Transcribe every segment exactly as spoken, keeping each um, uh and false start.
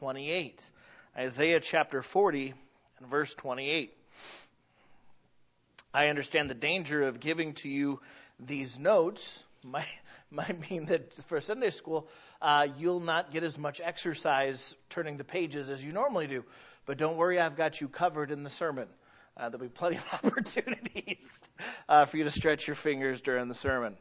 twenty-eight. Isaiah chapter forty and verse twenty-eight. I understand the danger of giving to you these notes might, might mean that for Sunday school, uh, you'll not get as much exercise turning the pages as you normally do. But don't worry, I've got you covered in the sermon. Uh, there'll be plenty of opportunities uh, for you to stretch your fingers during the sermon.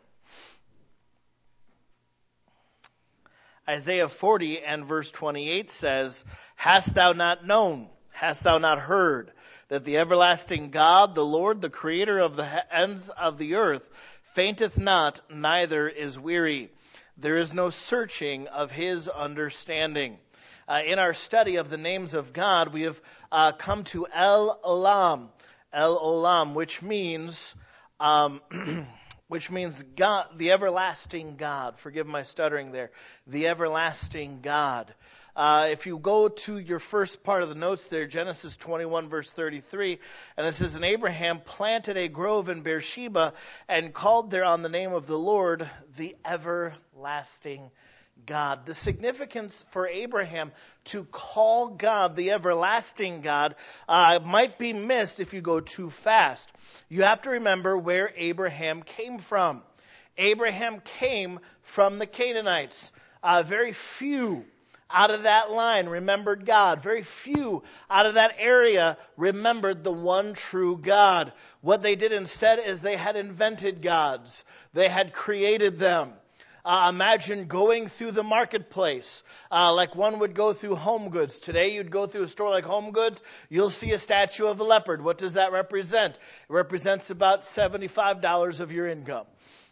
Isaiah forty and verse twenty-eight says, Hast thou not known, hast thou not heard, that the everlasting God, the Lord, the creator of the ends of the earth, fainteth not, neither is weary. There is no searching of his understanding. Uh, in our study of the names of God, we have uh, come to El Olam, El Olam, which means, um, which means God, the everlasting God. Forgive my stuttering there. The everlasting God. Uh, if you go to your first part of the notes there, Genesis twenty-one, verse thirty-three, and it says, And Abraham planted a grove in Beersheba and called there on the name of the Lord, the everlasting God. The significance for Abraham to call God the everlasting God uh, might be missed if you go too fast. You have to remember where Abraham came from. Abraham came from the Canaanites. Uh, very few out of that line remembered God. Very few out of that area remembered the one true God. What they did instead is they had invented gods. They had created them. Uh, imagine going through the marketplace uh, like one would go through Home Goods. Today you'd go through a store like Home Goods, you'll see a statue of a leopard. What does that represent? It represents about seventy-five dollars of your income.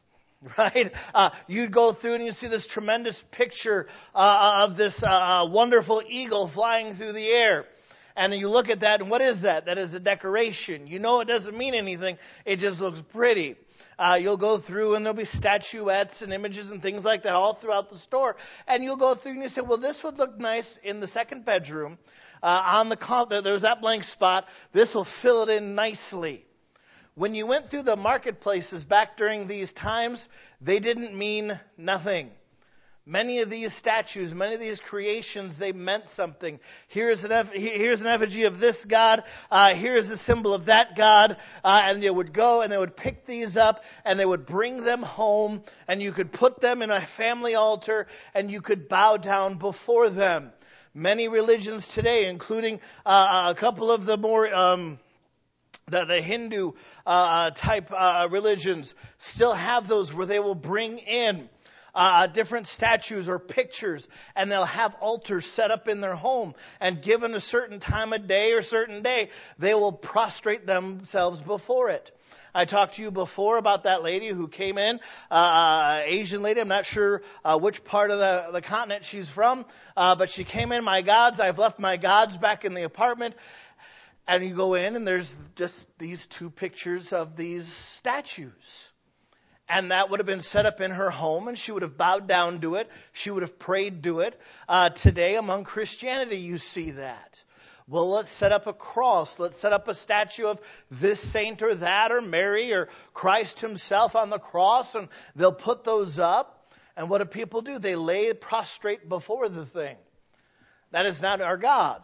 Right? Uh, you'd go through and you see this tremendous picture uh, of this uh, wonderful eagle flying through the air. And you look at that, and what is that? That is a decoration. You know it doesn't mean anything. It just looks pretty. Uh, you'll go through and there'll be statuettes and images and things like that all throughout the store. And you'll go through and you say, well, this would look nice in the second bedroom. Uh, on the there's that blank spot. This will fill it in nicely. When you went through the marketplaces back during these times, they didn't mean nothing. Many of these statues, many of these creations, they meant something. Here's an, eff- here's an effigy of this God. Uh, here's a symbol of that God. Uh, and they would go and they would pick these up and they would bring them home. And you could put them in a family altar and you could bow down before them. Many religions today, including uh, a couple of the more... Um, The, the Hindu uh, type uh, religions still have those where they will bring in uh, different statues or pictures, and they'll have altars set up in their home. And given a certain time of day or certain day, they will prostrate themselves before it. I talked to you before about that lady who came in, uh, Asian lady. I'm not sure uh, which part of the, the continent she's from, uh, but she came in, my gods, I've left my gods back in the apartment. And you go in and there's just these two pictures of these statues. And that would have been set up in her home and she would have bowed down to it. She would have prayed to it. Uh, today among Christianity you see that. Well, let's set up a cross. Let's set up a statue of this saint or that or Mary or Christ himself on the cross. And they'll put those up. And what do people do? They lay prostrate before the thing. That is not our God.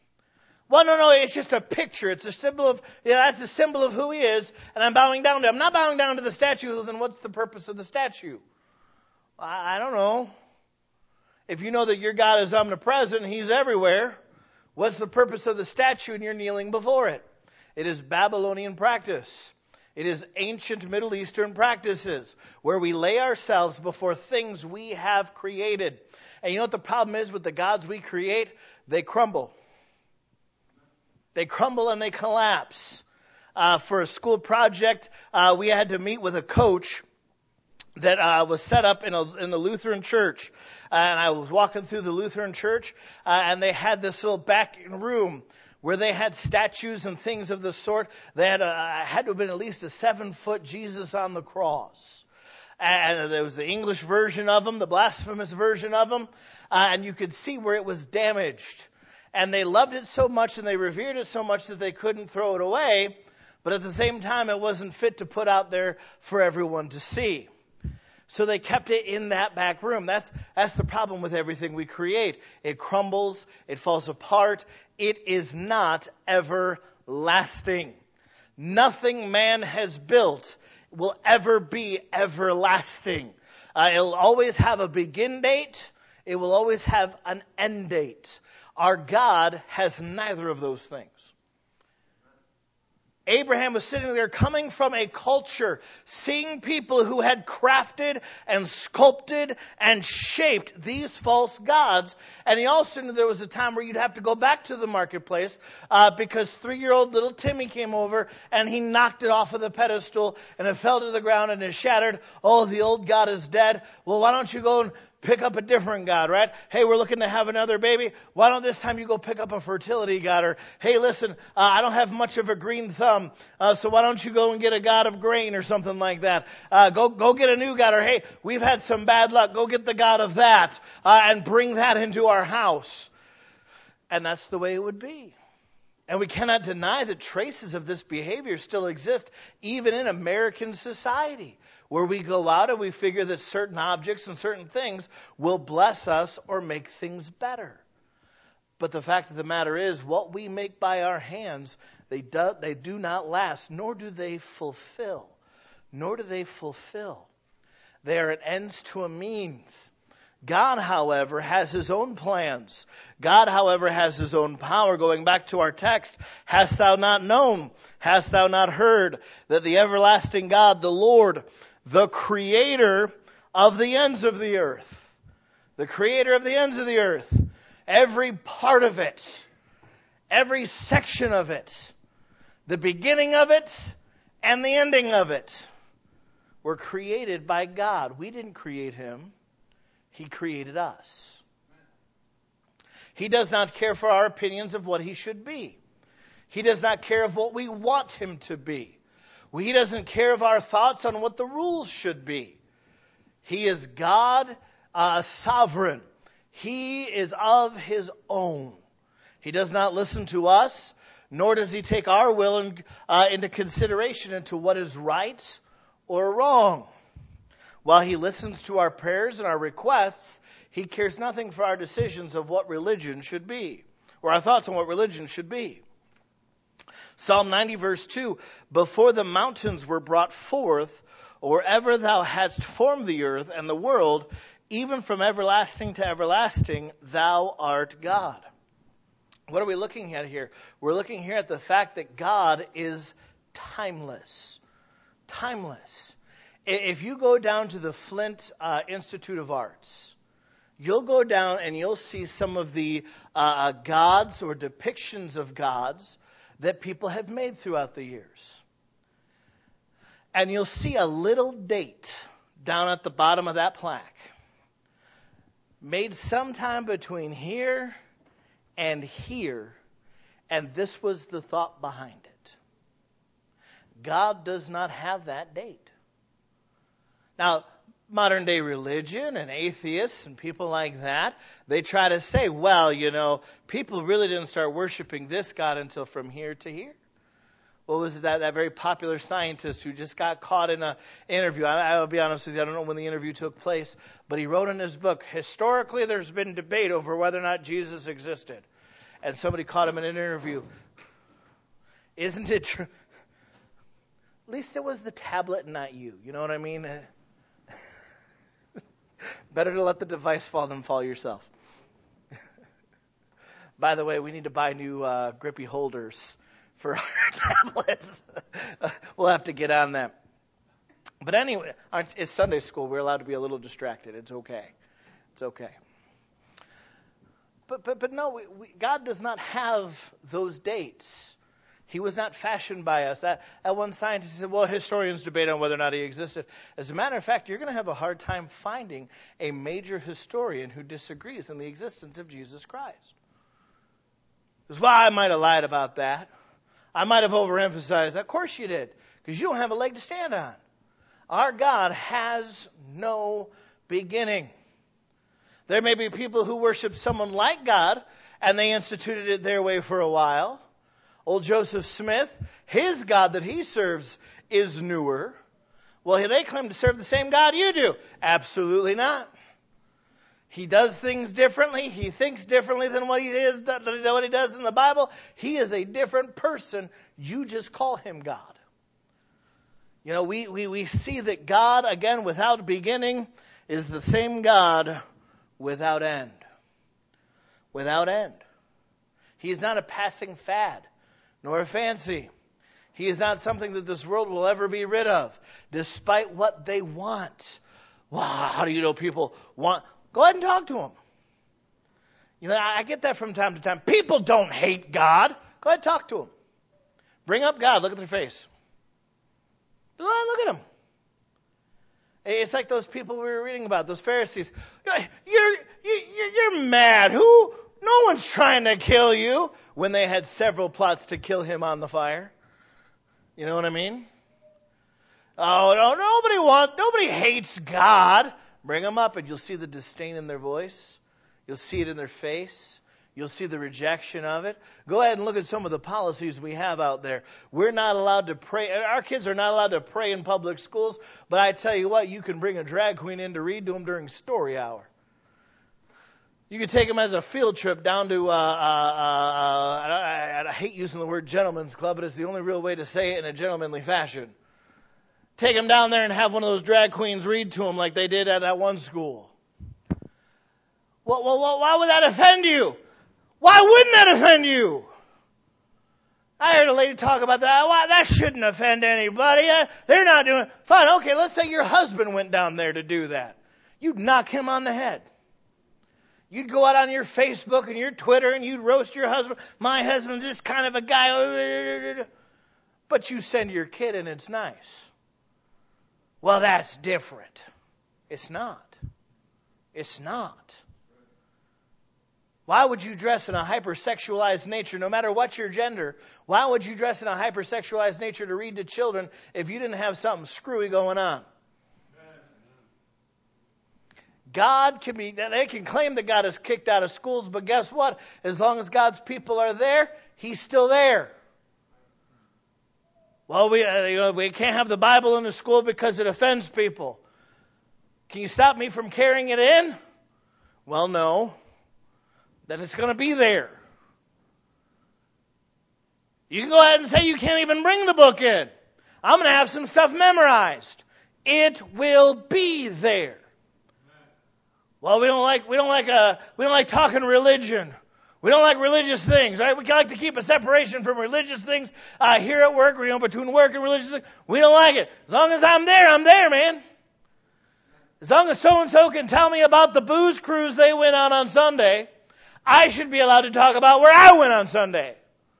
Well, no, no, it's just a picture. It's a symbol of, yeah, that's a symbol of who he is, and I'm bowing down to him. I'm not bowing down to the statue, then what's the purpose of the statue? I, I don't know. If you know that your God is omnipresent, he's everywhere, what's the purpose of the statue and you're kneeling before it? It is Babylonian practice. It is ancient Middle Eastern practices where we lay ourselves before things we have created. And you know what the problem is with the gods we create? They crumble. They crumble and they collapse. Uh, for a school project, uh, we had to meet with a coach that uh, was set up in, a, in the Lutheran church. Uh, and I was walking through the Lutheran church, uh, and they had this little back room where they had statues and things of the sort. They had, a, had to have been at least a seven-foot Jesus on the cross. And there was the English version of them, the blasphemous version of them, uh, and you could see where it was damaged. And they loved it so much and they revered it so much that they couldn't throw it away. But at the same time, it wasn't fit to put out there for everyone to see. So they kept it in that back room. That's, that's the problem with everything we create. It crumbles. It falls apart. It is not everlasting. Nothing man has built will ever be everlasting. Uh, it'll always have a begin date. It will always have an end date. Our God has neither of those things. Abraham was sitting there coming from a culture, seeing people who had crafted and sculpted and shaped these false gods. And he also knew there was a time where you'd have to go back to the marketplace uh, because three-year-old little Timmy came over and he knocked it off of the pedestal and it fell to the ground and it shattered. Oh, the old god is dead. Well, why don't you go and pick up a different god, right? Hey, we're looking to have another baby. Why don't this time you go pick up a fertility god? Or, hey, listen, uh, I don't have much of a green thumb, uh, so why don't you go and get a god of grain or something like that? Uh, go, go get a new god. Or, hey, we've had some bad luck. Go get the god of that uh, and bring that into our house. And that's the way it would be. And we cannot deny that traces of this behavior still exist, even in American society, where we go out and we figure that certain objects and certain things will bless us or make things better. But the fact of the matter is, what we make by our hands, they do, they do not last, nor do they fulfill. Nor do they fulfill. They are an ends to a means. God, however, has his own plans. God, however, has his own power. Going back to our text, hast thou not known, hast thou not heard, that the everlasting God, the Lord, the creator of the ends of the earth, the creator of the ends of the earth, every part of it, every section of it, the beginning of it and the ending of it, were created by God. We didn't create him. He created us. He does not care for our opinions of what he should be. He does not care of what we want him to be. He doesn't care of our thoughts on what the rules should be. He is God, uh, sovereign. He is of his own. He does not listen to us, nor does he take our will in, uh, into consideration into what is right or wrong. While he listens to our prayers and our requests, he cares nothing for our decisions of what religion should be, or our thoughts on what religion should be. Psalm ninety verse two, before the mountains were brought forth, or ever thou hadst formed the earth and the world, even from everlasting to everlasting, thou art God. What are we looking at here? We're looking here at the fact that God is timeless. Timeless. If you go down to the Flint uh, Institute of Arts, you'll go down and you'll see some of the uh, gods or depictions of gods that people have made throughout the years. And you'll see a little date down at the bottom of that plaque, made sometime between here and here, and this was the thought behind it. God does not have that date. Now, modern day religion and atheists and people like that, they try to say, well, you know, people really didn't start worshiping this God until from here to here. What was it, that, that very popular scientist who just got caught in an interview? I, I'll be honest with you, I don't know when the interview took place, but he wrote in his book, historically there's been debate over whether or not Jesus existed. And somebody caught him in an interview. Isn't it true? At least it was the tablet and not you. You know what I mean? Better to let the device fall than fall yourself. By the way, we need to buy new uh, grippy holders for our tablets. We'll have to get on that. But anyway, it's Sunday school. We're allowed to be a little distracted. It's okay. It's okay. But but but no, we, we, God does not have those dates. He was not fashioned by us. That, that one scientist said, well, historians debate on whether or not he existed. As a matter of fact, you're going to have a hard time finding a major historian who disagrees in the existence of Jesus Christ. Because, well, I might have lied about that. I might have overemphasized that. Of course you did, because you don't have a leg to stand on. Our God has no beginning. There may be people who worship someone like God, and they instituted it their way for a while. Old Joseph Smith, his God that he serves is newer. Well, they claim to serve the same God you do. Absolutely not. He does things differently. He thinks differently than what he is, than what he does in the Bible. He is a different person. You just call him God. You know, we, we, we see that God, again, without beginning, is the same God without end. Without end. He is not a passing fad, nor a fancy. He is not something that this world will ever be rid of, despite what they want. Wow, how do you know people want... Go ahead and talk to them. You know, I get that from time to time. People don't hate God. Go ahead and talk to them. Bring up God. Look at their face. Look at them. It's like those people we were reading about, those Pharisees. You're, you're, you're mad. Who? No one's trying to kill you. When they had several plots to kill him on the fire. You know what I mean? Oh, no, nobody wants, nobody hates God. Bring them up and you'll see the disdain in their voice. You'll see it in their face. You'll see the rejection of it. Go ahead and look at some of the policies we have out there. We're not allowed to pray. Our kids are not allowed to pray in public schools. But I tell you what, you can bring a drag queen in to read to them during story hour. You can take them as a field trip down to, uh, uh, uh, I, I hate using the word gentleman's club, but it's the only real way to say it in a gentlemanly fashion. Take them down there and have one of those drag queens read to them like they did at that one school. Well, well, well, why would that offend you? Why wouldn't that offend you? I heard a lady talk about that. Why, that shouldn't offend anybody. Uh, they're not doing it. Fine, okay, let's say your husband went down there to do that. You'd knock him on the head. You'd go out on your Facebook and your Twitter and you'd roast your husband. My husband's just kind of a guy. But you send your kid and it's nice. Well, that's different. It's not. It's not. Why would you dress in a hypersexualized nature, no matter what your gender? Why would you dress in a hypersexualized nature to read to children if you didn't have something screwy going on? God can be, they can claim that God is kicked out of schools, but guess what? As long as God's people are there, He's still there. Well, we, uh, you know, we can't have the Bible in the school because it offends people. Can you stop me from carrying it in? Well, no. Then it's going to be there. You can go ahead and say you can't even bring the book in. I'm going to have some stuff memorized. It will be there. Well, we don't like we don't like uh we don't like talking religion. We don't like religious things, right? We like to keep a separation from religious things uh, here at work, you know, between work and religious things. We don't like it. As long as I'm there, I'm there, man. As long as so-and-so can tell me about the booze cruise they went on on Sunday, I should be allowed to talk about where I went on Sunday.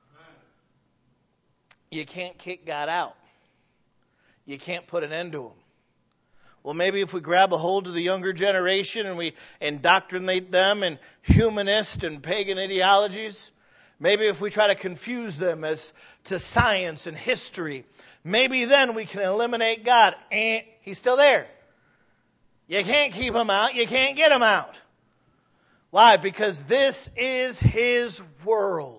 You can't kick God out. You can't put an end to him. Well, maybe if we grab a hold of the younger generation and we indoctrinate them in humanist and pagan ideologies, maybe if we try to confuse them as to science and history, maybe then we can eliminate God. Eh, he's still there. You can't keep him out. You can't get him out. Why? Because this is his world.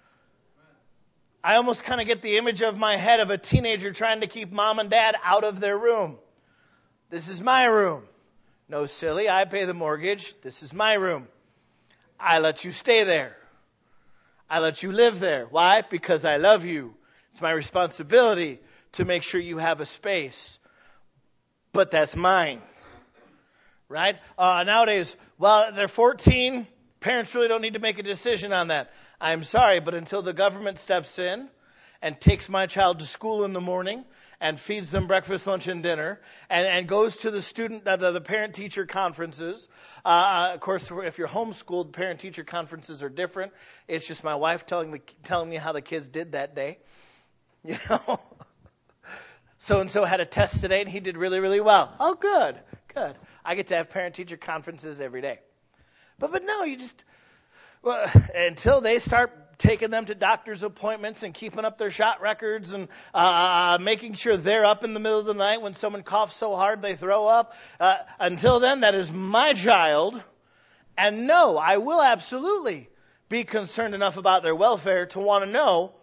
I almost kind of get the image of my head of a teenager trying to keep mom and dad out of their room. This is my room. No, silly, I pay the mortgage. This is my room. I let you stay there. I let you live there. Why? Because I love you. It's my responsibility to make sure you have a space. But that's mine. Right? Uh, nowadays, well, they're fourteen. Parents really don't need to make a decision on that. I'm sorry, but until the government steps in and takes my child to school in the morning and feeds them breakfast, lunch, and dinner, and, and goes to the student, uh, the, the parent-teacher conferences. Uh, of course, if you're homeschooled, parent-teacher conferences are different. It's just my wife telling the, telling me how the kids did that day. You know, so-and-so had a test today, and he did really, really well. Oh, good, good. I get to have parent-teacher conferences every day. But but no, you just, well, until they start taking them to doctor's appointments and keeping up their shot records and uh, making sure they're up in the middle of the night when someone coughs so hard they throw up. Uh, until then, that is my child. And no, I will absolutely be concerned enough about their welfare to want to know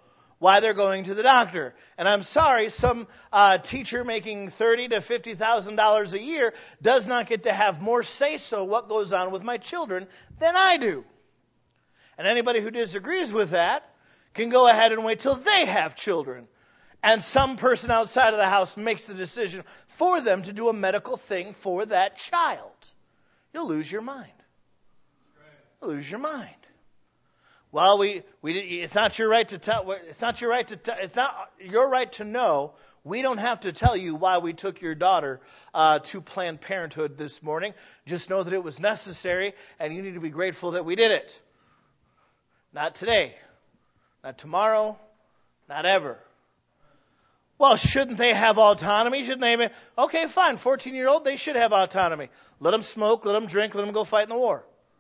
why they're going to the doctor. And I'm sorry, some uh, teacher making thirty thousand to fifty thousand dollars a year does not get to have more say-so what goes on with my children than I do. And anybody who disagrees with that can go ahead and wait till they have children. And some person outside of the house makes the decision for them to do a medical thing for that child. You'll lose your mind. You'll lose your mind. Well, we, we it's not your right to tell. It's not your right to. Tell, it's not your right to know. We don't have to tell you why we took your daughter uh, to Planned Parenthood this morning. Just know that it was necessary, and you need to be grateful that we did it. Not today, not tomorrow, not ever. Well, shouldn't they have autonomy? Shouldn't they? Be, okay, fine. fourteen-year-old, they should have autonomy. Let them smoke. Let them drink. Let them go fight in the war.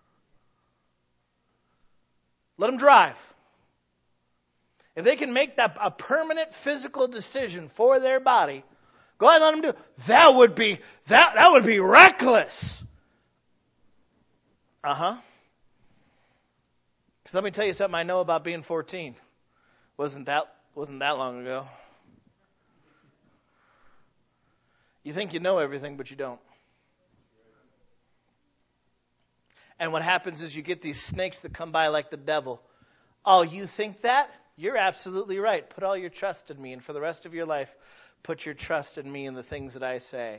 Let them drive. If they can make that a permanent physical decision for their body, go ahead and let them do it. That would be that that would be reckless. Uh-huh. Because let me tell you something I know about being fourteen. Wasn't that wasn't that long ago. You think you know everything, but you don't. And what happens is you get these snakes that come by like the devil. Oh, you think that? You're absolutely right. Put all your trust in me. And for the rest of your life, put your trust in me and the things that I say.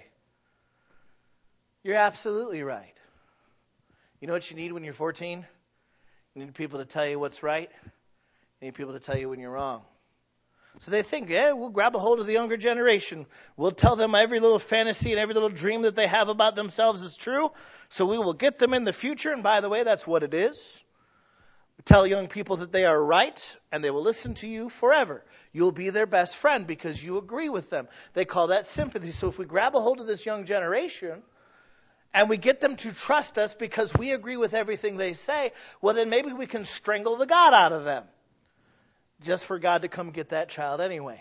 You're absolutely right. You know what you need when you're fourteen? You need people to tell you what's right. You need people to tell you when you're wrong. So they think, yeah, we'll grab a hold of the younger generation. We'll tell them every little fantasy and every little dream that they have about themselves is true. So we will get them in the future. And by the way, that's what it is. We tell young people that they are right, and they will listen to you forever. You'll be their best friend because you agree with them. They call that sympathy. So if we grab a hold of this young generation and we get them to trust us because we agree with everything they say, well, then maybe we can strangle the God out of them. Just for God to come get that child anyway.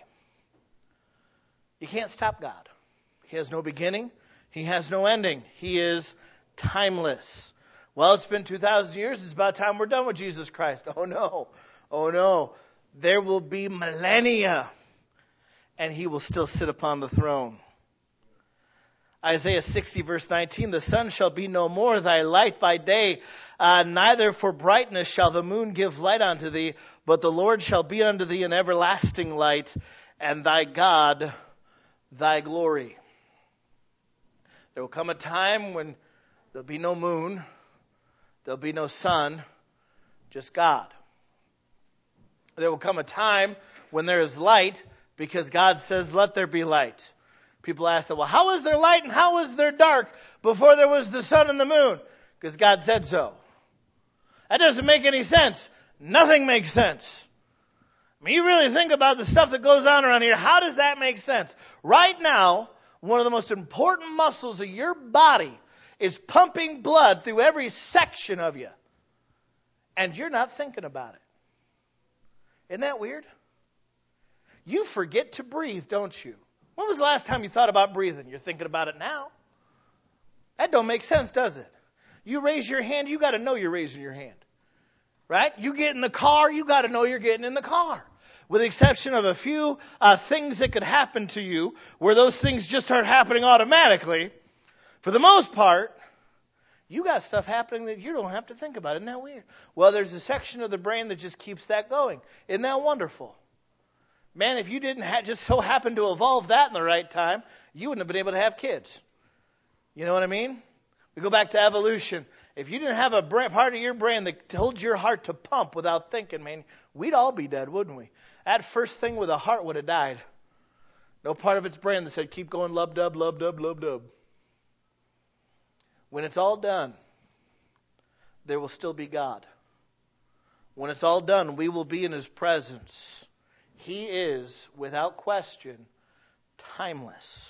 You can't stop God. He has no beginning. He has no ending. He is timeless. Well, it's been two thousand years. It's about time we're done with Jesus Christ. Oh, no. Oh, no. There will be millennia, and he will still sit upon the throne. Isaiah sixty, verse nineteen, the sun shall be no more thy light by day, uh, neither for brightness shall the moon give light unto thee, but the Lord shall be unto thee an everlasting light, and thy God thy glory. There will come a time when there'll be no moon, there'll be no sun, just God. There will come a time when there is light, because God says, let there be light. People ask them, well, how was there light and how was there dark before there was the sun and the moon? Because God said so. That doesn't make any sense. Nothing makes sense. I mean, you really think about the stuff that goes on around here. How does that make sense? Right now, one of the most important muscles of your body is pumping blood through every section of you. And you're not thinking about it. Isn't that weird? You forget to breathe, don't you? When was the last time you thought about breathing? You're thinking about it now. That don't make sense, does it? You raise your hand, you got to know you're raising your hand. Right? You get in the car, you got to know you're getting in the car. With the exception of a few uh, things that could happen to you, where those things just start happening automatically, for the most part, you got stuff happening that you don't have to think about. Isn't that weird? Well, there's a section of the brain that just keeps that going. Isn't that wonderful? Man, if you didn't ha- just so happen to evolve that in the right time, you wouldn't have been able to have kids. You know what I mean? We go back to evolution. If you didn't have a brain, part of your brain that told your heart to pump without thinking, man, we'd all be dead, wouldn't we? That first thing with a heart would have died. No part of its brain that said, keep going, lub-dub, lub-dub, lub-dub. When it's all done, there will still be God. When it's all done, we will be in His presence. He is, without question, timeless.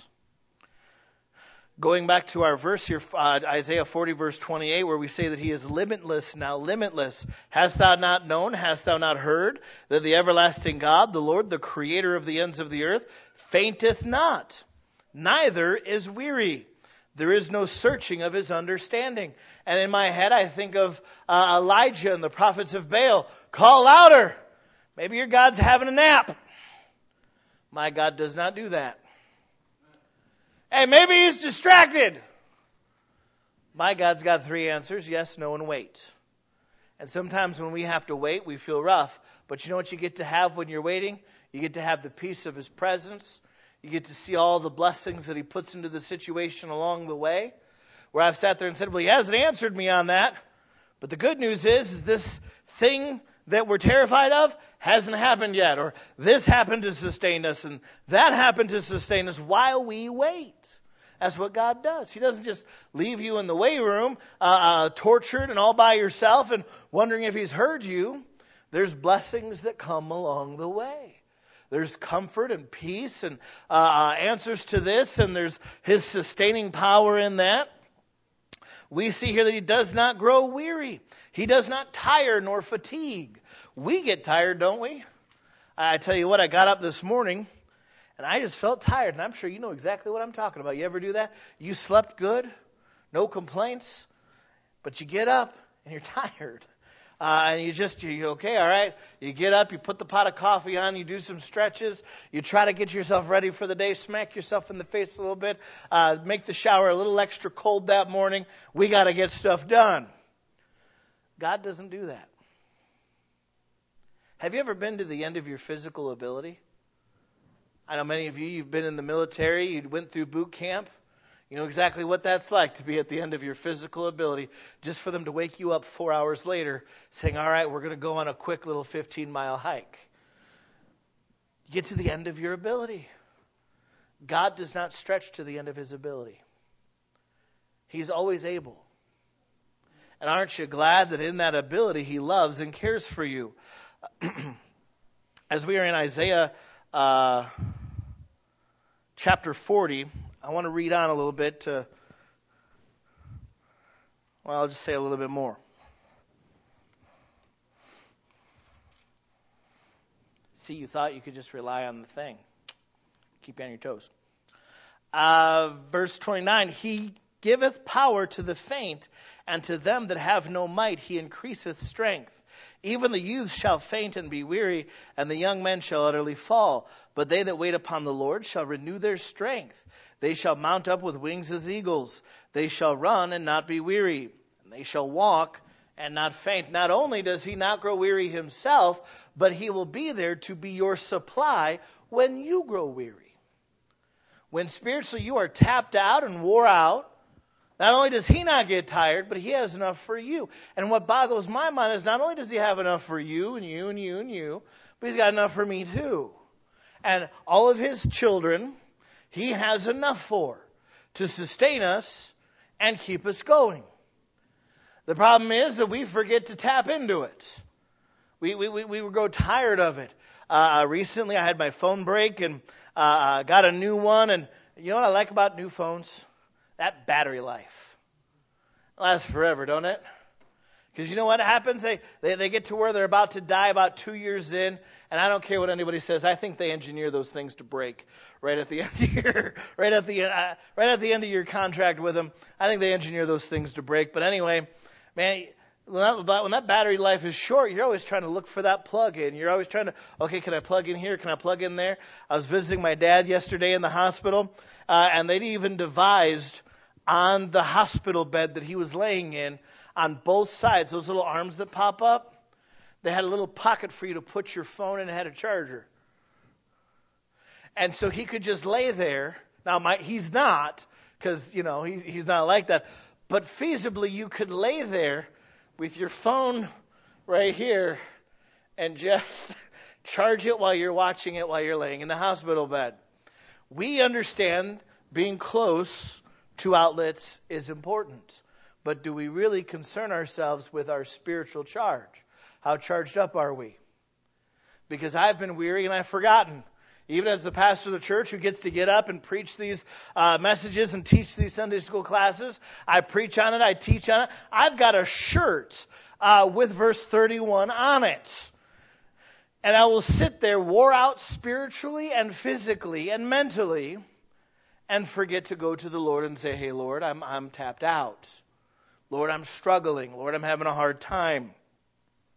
Going back to our verse here, uh, Isaiah forty, verse twenty-eight, where we say that He is limitless now, limitless. Hast thou not known, hast thou not heard, that the everlasting God, the Lord, the creator of the ends of the earth, fainteth not, neither is weary. There is no searching of His understanding. And in my head, I think of uh, Elijah and the prophets of Baal. Call louder. Maybe your God's having a nap. My God does not do that. Hey, maybe he's distracted. My God's got three answers: yes, no, and wait. And sometimes when we have to wait, we feel rough. But you know what you get to have when you're waiting? You get to have the peace of his presence. You get to see all the blessings that he puts into the situation along the way. Where I've sat there and said, well, he hasn't answered me on that. But the good news is, is this thing that we're terrified of hasn't happened yet. Or this happened to sustain us, and that happened to sustain us while we wait. That's what God does. He doesn't just leave you in the waiting room, uh, uh, tortured and all by yourself and wondering if he's heard you. There's blessings that come along the way. There's comfort and peace and uh, answers to this, and there's his sustaining power in that. We see here that he does not grow weary. He does not tire nor fatigue. We get tired, don't we? I tell you what, I got up this morning and I just felt tired, and I'm sure you know exactly what I'm talking about. You ever do that? You slept good, no complaints, but you get up and you're tired. Uh, and you just, you okay, all right. You get up, you put the pot of coffee on, you do some stretches, you try to get yourself ready for the day, smack yourself in the face a little bit, uh, make the shower a little extra cold that morning. We got to get stuff done. God doesn't do that. Have you ever been to the end of your physical ability? I know many of you, you've been in the military, you went through boot camp. You know exactly what that's like, to be at the end of your physical ability, just for them to wake you up four hours later saying, all right, we're going to go on a quick little fifteen-mile hike. You get to the end of your ability. God does not stretch to the end of his ability. He's always able. And aren't you glad that in that ability he loves and cares for you? As we are in Isaiah uh, chapter forty, I want to read on a little bit to, well, I'll just say a little bit more. See, you thought you could just rely on the thing. Keep you on your toes. Uh, verse twenty-nine, he giveth power to the faint, and to them that have no might he increaseth strength. Even the youth shall faint and be weary, and the young men shall utterly fall. But they that wait upon the Lord shall renew their strength. They shall mount up with wings as eagles. They shall run and not be weary. And they shall walk and not faint. Not only does he not grow weary himself, but he will be there to be your supply when you grow weary. When spiritually you are tapped out and wore out, not only does he not get tired, but he has enough for you. And what boggles my mind is not only does he have enough for you and you and you and you, but he's got enough for me too. And all of his children, he has enough for to sustain us and keep us going. The problem is that we forget to tap into it. We we we, we grow tired of it. Uh, recently, I had my phone break and uh, got a new one. And you know what I like about new phones? That battery life. It lasts forever, don't it? Because you know what happens? They, they they get to where they're about to die about two years in, and I don't care what anybody says. I think they engineer those things to break right at the end of your right at the uh, right at the end of your contract with them. I think they engineer those things to break. But anyway, man, when that, when that battery life is short, you're always trying to look for that plug in. You're always trying to, okay, can I plug in here? Can I plug in there? I was visiting my dad yesterday in the hospital, uh, and they'd even devised on the hospital bed that he was laying in, on both sides, those little arms that pop up, they had a little pocket for you to put your phone in and had a charger. And so he could just lay there. Now, my, he's not, because, you know, he, he's not like that. But feasibly, you could lay there with your phone right here and just charge it while you're watching it while you're laying in the hospital bed. We understand being close to outlets is important. But do we really concern ourselves with our spiritual charge? How charged up are we? Because I've been weary and I've forgotten. Even as the pastor of the church who gets to get up and preach these uh, messages and teach these Sunday school classes, I preach on it, I teach on it. I've got a shirt uh, with verse thirty-one on it. And I will sit there wore out spiritually and physically and mentally and forget to go to the Lord and say, hey, Lord, I'm I'm tapped out. Lord, I'm struggling. Lord, I'm having a hard time.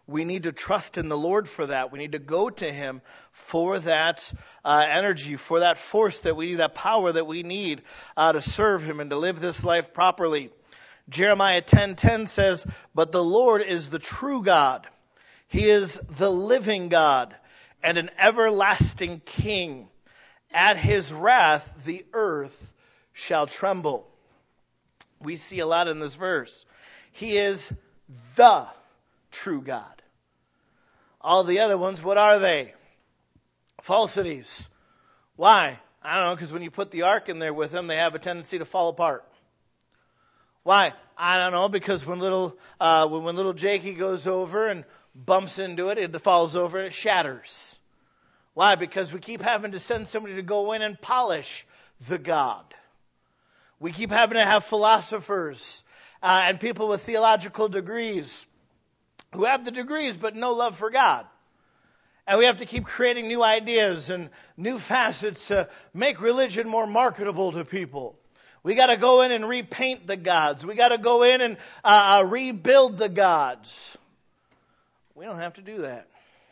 We need to trust in the Lord for that. We need to go to Him for that uh, energy, for that force that we need, that power that we need uh, to serve Him and to live this life properly. Jeremiah ten ten says, "But the Lord is the true God. He is the living God and an everlasting King. At His wrath the earth shall tremble." We see a lot in this verse. He is the true God. All the other ones, what are they? Falsities. Why? I don't know, because when you put the ark in there with them, they have a tendency to fall apart. Why? I don't know, because when little uh, when, when little Jakey goes over and bumps into it, it falls over and it shatters. Why? Because we keep having to send somebody to go in and polish the God. We keep having to have philosophers uh, and people with theological degrees who have the degrees but no love for God. And we have to keep creating new ideas and new facets to make religion more marketable to people. We got to go in and repaint the gods. We got to go in and uh, uh, rebuild the gods. We don't have to do that.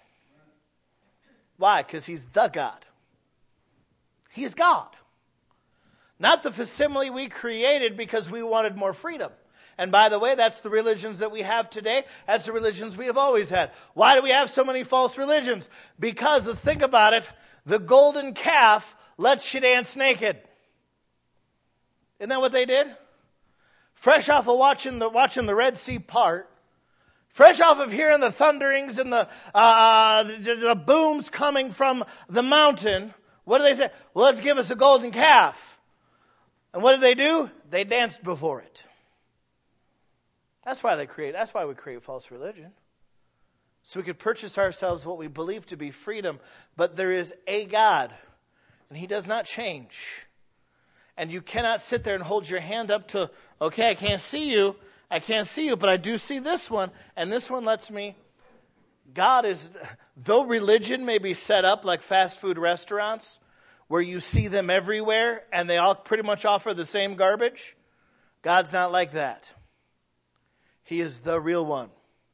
Why? Because He's the God. He's God. Not the facsimile we created because we wanted more freedom. And by the way, that's the religions that we have today. That's the religions we have always had. Why do we have so many false religions? Because, let's think about it, the golden calf lets you dance naked. Isn't that what they did? Fresh off of watching the, watching the Red Sea part, fresh off of hearing the thunderings and the, uh, the, the booms coming from the mountain, what do they say? Well, let's give us a golden calf. And what did they do? They danced before it. That's why they create, that's why we create false religion. So we could purchase ourselves what we believe to be freedom. But there is a God, and He does not change. And you cannot sit there and hold your hand up to, okay, I can't see you, I can't see you, but I do see this one, and this one lets me. God is, though religion may be set up like fast food restaurants, where you see them everywhere, and they all pretty much offer the same garbage, God's not like that. He is the real one.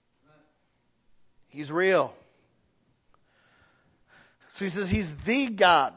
He's real. So He says He's the God.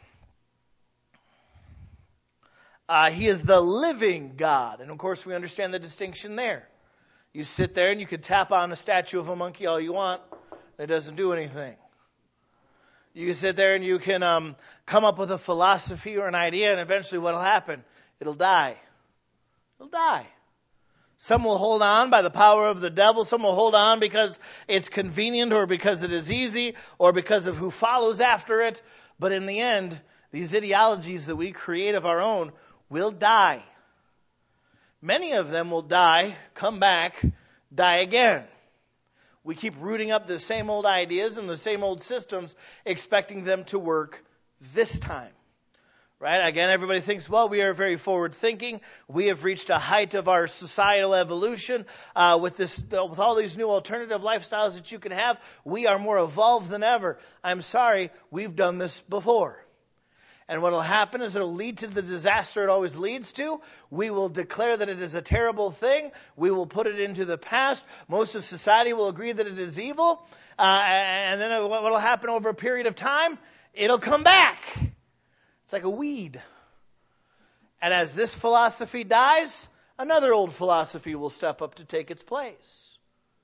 Uh, he is the living God. And of course we understand the distinction there. You sit there and you can tap on a statue of a monkey all you want. It doesn't do anything. You can sit there and you can um, come up with a philosophy or an idea, and eventually what will happen? It'll die. It'll die. Some will hold on by the power of the devil. Some will hold on because it's convenient or because it is easy or because of who follows after it. But in the end, these ideologies that we create of our own will die. Many of them will die, come back, die again. We keep rooting up the same old ideas and the same old systems, expecting them to work this time. Right? Again, everybody thinks, well, we are very forward-thinking. We have reached a height of our societal evolution uh, with this, uh, with all these new alternative lifestyles that you can have. We are more evolved than ever. I'm sorry, we've done this before. And what will happen is it will lead to the disaster it always leads to. We will declare that it is a terrible thing. We will put it into the past. Most of society will agree that it is evil. Uh, and then what will happen over a period of time? It'll come back. It's like a weed. And as this philosophy dies, another old philosophy will step up to take its place.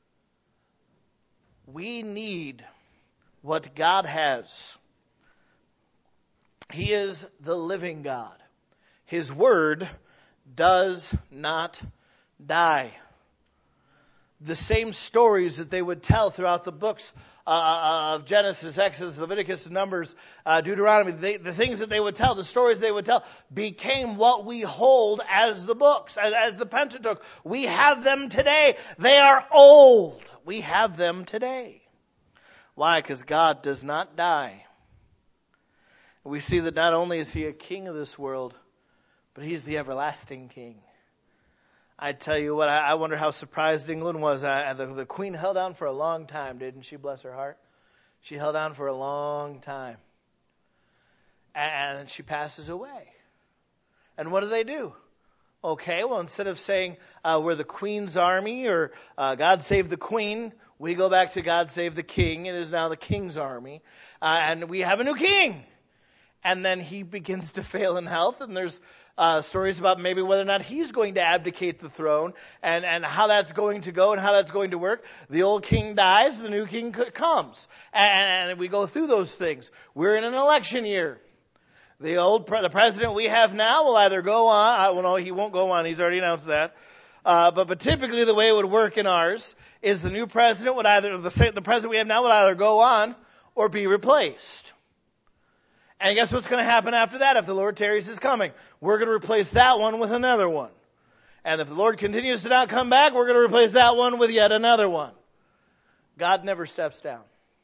We need what God has. He is the living God. His word does not die. The same stories that they would tell throughout the books uh, of Genesis, Exodus, Leviticus, Numbers, uh, Deuteronomy, they, the things that they would tell, the stories they would tell, became what we hold as the books, as, as the Pentateuch. We have them today. They are old. We have them today. Why? Because God does not die. We see that not only is He a king of this world, but He's the everlasting king. I tell you what, I, I wonder how surprised England was. I, the, the Queen held on for a long time, didn't she? Bless her heart. She held on for a long time. And she passes away. And what do they do? Okay, well, instead of saying uh, we're the Queen's army or uh, God save the Queen, We go back to God Save the King. It is now the King's Army. Uh, and we have a new king. And then he begins to fail in health. And there's uh, stories about maybe whether or not he's going to abdicate the throne. And, and how that's going to go and how that's going to work. The old king dies. The new king comes. And, and we go through those things. We're in an election year. The old pre- the president we have now will either go on. I, well, no, he won't go on. He's already announced that. Uh, but, but typically the way it would work in ours is the new president would either, the, the president we have now would either go on or be replaced. And guess what's going to happen after that if the Lord tarries his coming? We're going to replace that one with another one. And if the Lord continues to not come back, we're going to replace that one with yet another one. God never steps down.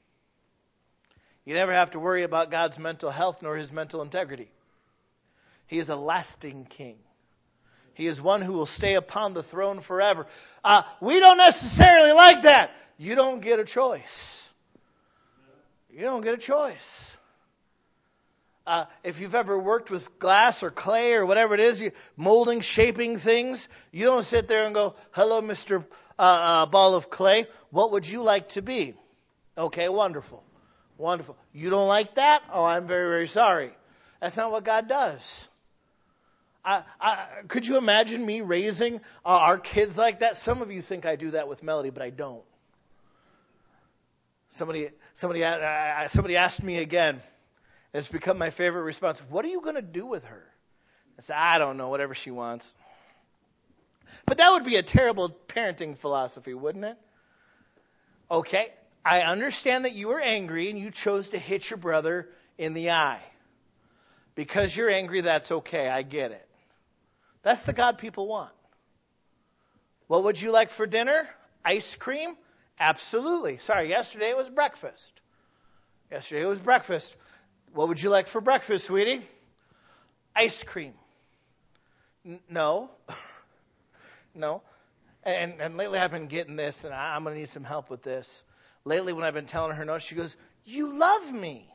You never have to worry about God's mental health nor his mental integrity. He is a lasting king. He is one who will stay upon the throne forever. Uh, we don't necessarily like that. You don't get a choice. You don't get a choice. Uh, if you've ever worked with glass or clay or whatever it is, you molding, shaping things, you don't sit there and go, hello, Mister Uh, uh, ball of clay. What would you like to be? Okay, wonderful. Wonderful. You don't like that? Oh, I'm very, very sorry. That's not what God does. I, I, could you imagine me raising uh, our kids like that? Some of you think I do that with Melody, but I don't. Somebody, somebody, uh, somebody asked me again. It's become my favorite response. What are you going to do with her? I said, I don't know, whatever she wants. But that would be a terrible parenting philosophy, wouldn't it? Okay, I understand that you were angry and you chose to hit your brother in the eye. Because you're angry, that's okay. I get it. That's the God people want. What would you like for dinner? Ice cream? Absolutely. Sorry, yesterday it was breakfast. Yesterday it was breakfast. What would you like for breakfast, sweetie? Ice cream. N- no. no. And, and lately I've been getting this, and I, I'm going to need some help with this. Lately when I've been telling her no, she goes, you love me.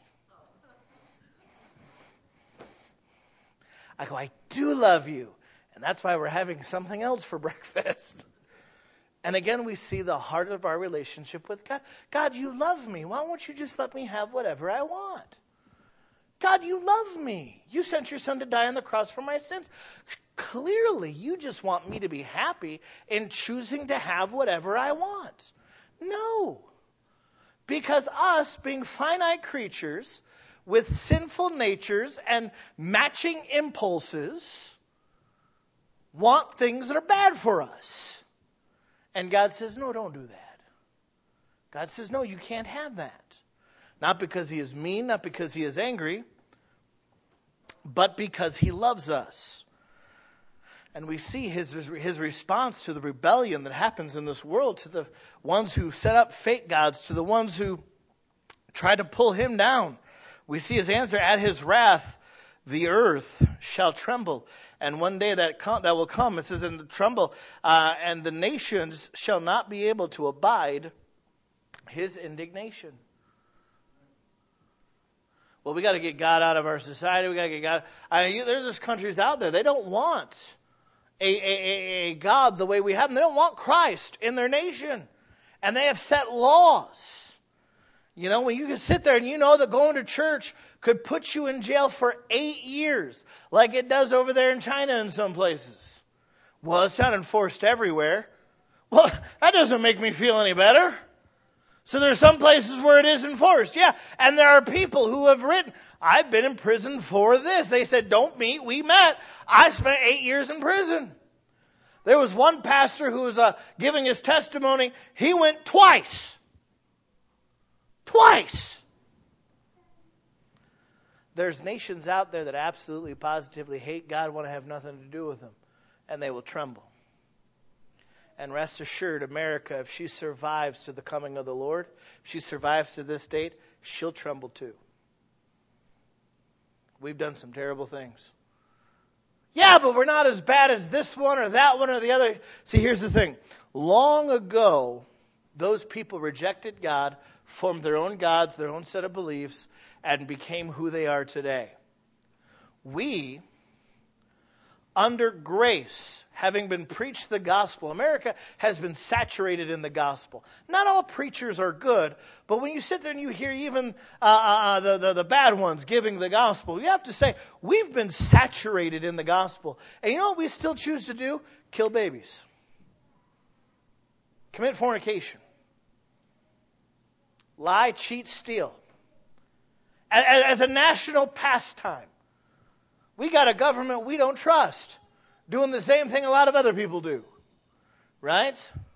I go, I do love you. And that's why we're having something else for breakfast. And again, we see the heart of our relationship with God. God, you love me. Why won't you just let me have whatever I want? God, you love me. You sent your son to die on the cross for my sins. Clearly, you just want me to be happy in choosing to have whatever I want. No. Because us, being finite creatures with sinful natures and matching impulses, want things that are bad for us. And God says, no, don't do that. God says, no, you can't have that. Not because he is mean, not because he is angry, but because he loves us. And we see his, his response to the rebellion that happens in this world, to the ones who set up fake gods, to the ones who try to pull him down. We see his answer, at his wrath, the earth shall tremble. And one day that com- that will come, it says, and tremble, uh, and the nations shall not be able to abide his indignation. Well, we got to get God out of our society. We got to get God. I mean, you, there's just countries out there, they don't want a, a, a God the way we have them. They don't want Christ in their nation. And they have set laws. You know, when you can sit there and you know that going to church could put you in jail for eight years, like it does over there in China in some places. Well, it's not enforced everywhere. Well, that doesn't make me feel any better. So there are some places where it is enforced. Yeah, and there are people who have written, I've been in prison for this. They said, don't meet, we met. I spent eight years in prison. There was one pastor who was uh, giving his testimony. He went twice. Twice. There's nations out there that absolutely, positively hate God, want to have nothing to do with him. And they will tremble. And rest assured, America, if she survives to the coming of the Lord, if she survives to this date, she'll tremble too. We've done some terrible things. Yeah, but we're not as bad as this one or that one or the other. See, here's the thing. Long ago, those people rejected God, formed their own gods, their own set of beliefs, and became who they are today. We under grace, having been preached the gospel. America has been saturated in the gospel. Not all preachers are good, but when you sit there and you hear even uh, uh, the, the, the bad ones giving the gospel, you have to say, we've been saturated in the gospel. And you know what we still choose to do? Kill babies. Commit fornication. Lie, cheat, steal. As a national pastime. We got a government we don't trust, doing the same thing a lot of other people do, right?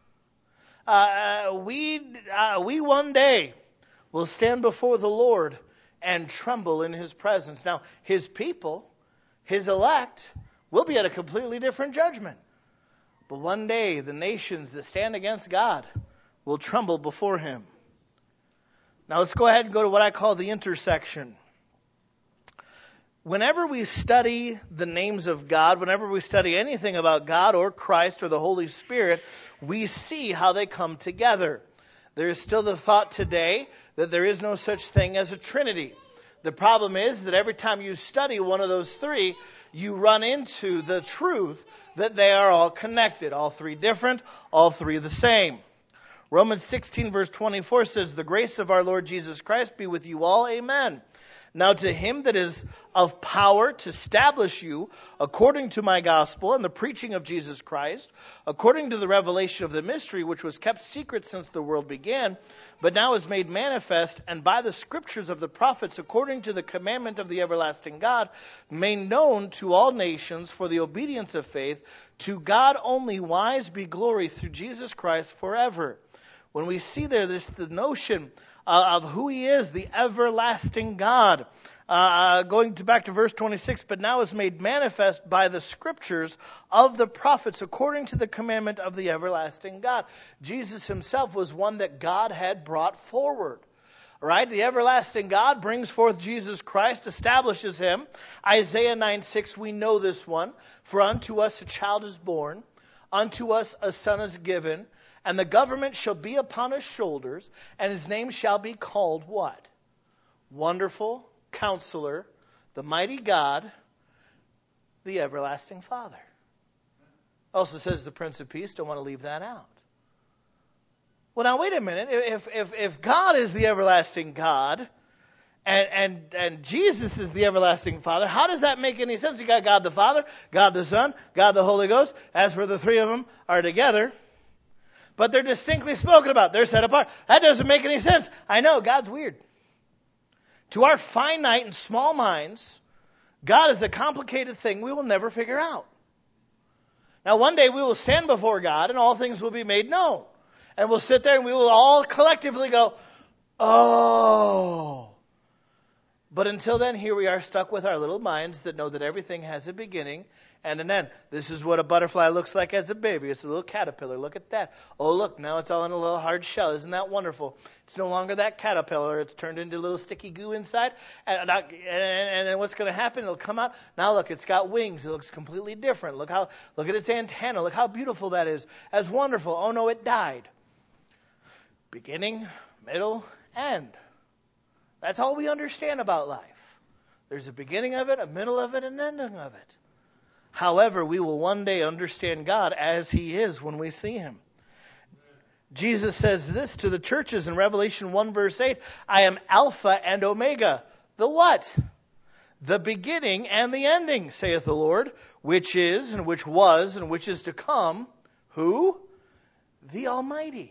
Uh, we uh, we one day will stand before the Lord and tremble in His presence. Now, His people, His elect, will be at a completely different judgment. But one day, the nations that stand against God will tremble before Him. Now, let's go ahead and go to what I call the intersection. Whenever we study the names of God, whenever we study anything about God or Christ or the Holy Spirit, we see how they come together. There is still the thought today that there is no such thing as a Trinity. The problem is that every time you study one of those three, you run into the truth that they are all connected. All three different, all three the same. Romans sixteen verse twenty-four says, "The grace of our Lord Jesus Christ be with you all. Amen. Now to Him that is of power to establish you according to my gospel and the preaching of Jesus Christ, according to the revelation of the mystery which was kept secret since the world began, but now is made manifest, and by the scriptures of the prophets, according to the commandment of the everlasting God, made known to all nations for the obedience of faith, to God only wise be glory through Jesus Christ forever." When we see there this the notion Uh, of who He is, the everlasting God. Uh, going to back to verse twenty-six, "But now is made manifest by the scriptures of the prophets according to the commandment of the everlasting God." Jesus Himself was one that God had brought forward. Right? The everlasting God brings forth Jesus Christ, establishes Him. Isaiah nine six, we know this one. "For unto us a child is born, unto us a son is given, and the government shall be upon His shoulders, and His name shall be called" what? Wonderful Counselor, the Mighty God, the Everlasting Father. Also says the Prince of Peace. Don't want to leave that out. Well, now wait a minute. If if if God is the everlasting God, and and and Jesus is the everlasting Father, how does that make any sense? You got God the Father, God the Son, God the Holy Ghost. As for the three of them are together, but they're distinctly spoken about. They're set apart. That doesn't make any sense. I know, God's weird. To our finite and small minds, God is a complicated thing we will never figure out. Now, one day we will stand before God and all things will be made known. And we'll sit there and we will all collectively go, oh. But until then, here we are stuck with our little minds that know that everything has a beginning and an end. This is what a butterfly looks like as a baby. It's a little caterpillar. Look at that. Oh, look, now it's all in a little hard shell. Isn't that wonderful? It's no longer that caterpillar. It's turned into a little sticky goo inside. And, and, and then what's going to happen? It'll come out. Now look, it's got wings. It looks completely different. Look how, look at its antenna. Look how beautiful that is. That's wonderful. Oh, no, it died. Beginning, middle, end. That's all we understand about life. There's a beginning of it, a middle of it, and an ending of it. However, we will one day understand God as He is when we see Him. Jesus says this to the churches in Revelation one verse eight, "I am Alpha and Omega." The what? The beginning and the ending, saith the Lord, which is and which was and which is to come. Who? The Almighty.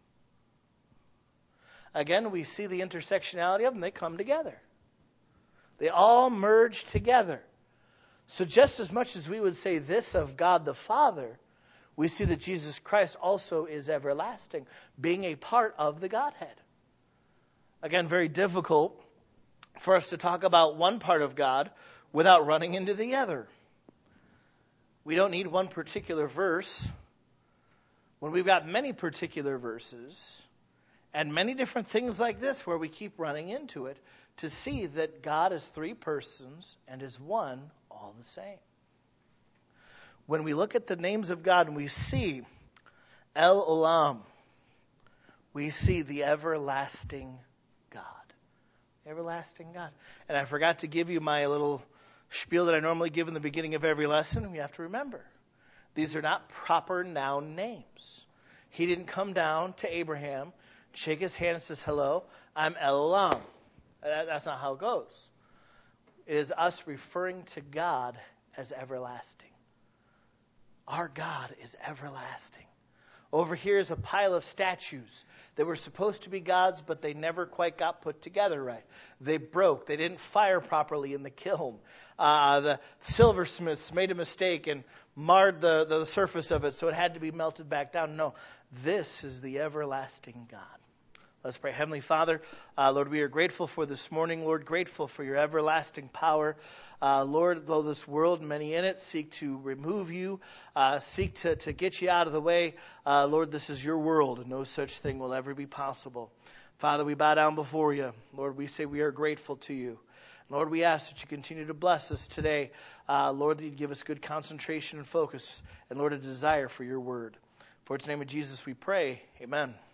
Again, we see the intersectionality of them. They come together. They all merge together. So just as much as we would say this of God the Father, we see that Jesus Christ also is everlasting, being a part of the Godhead. Again, very difficult for us to talk about one part of God without running into the other. We don't need one particular verse when we've got many particular verses and many different things like this where we keep running into it to see that God is three persons and is one all the same. When we look at the names of God and we see El Olam, we see the everlasting God. Everlasting God. And I forgot to give you my little spiel that I normally give in the beginning of every lesson, we have to remember. These are not proper noun names. He didn't come down to Abraham, shake his hand and says, hello, I'm El Olam. That, that's not how it goes. It is us referring to God as everlasting. Our God is everlasting. Over here is a pile of statues that were supposed to be God's, but they never quite got put together right. They broke. They didn't fire properly in the kiln. Uh, the silversmiths made a mistake and marred the, the surface of it, so it had to be melted back down. No, this is the everlasting God. Let's pray. Heavenly Father, uh, Lord, we are grateful for this morning. Lord, grateful for your everlasting power. Uh, Lord, though this world, many in it, seek to remove you, uh, seek to, to get you out of the way, uh, Lord, this is your world, and no such thing will ever be possible. Father, we bow down before you. Lord, we say we are grateful to you. Lord, we ask that you continue to bless us today. Uh, Lord, that you give us good concentration and focus, and Lord, a desire for your word. For it's in the name of Jesus we pray. Amen.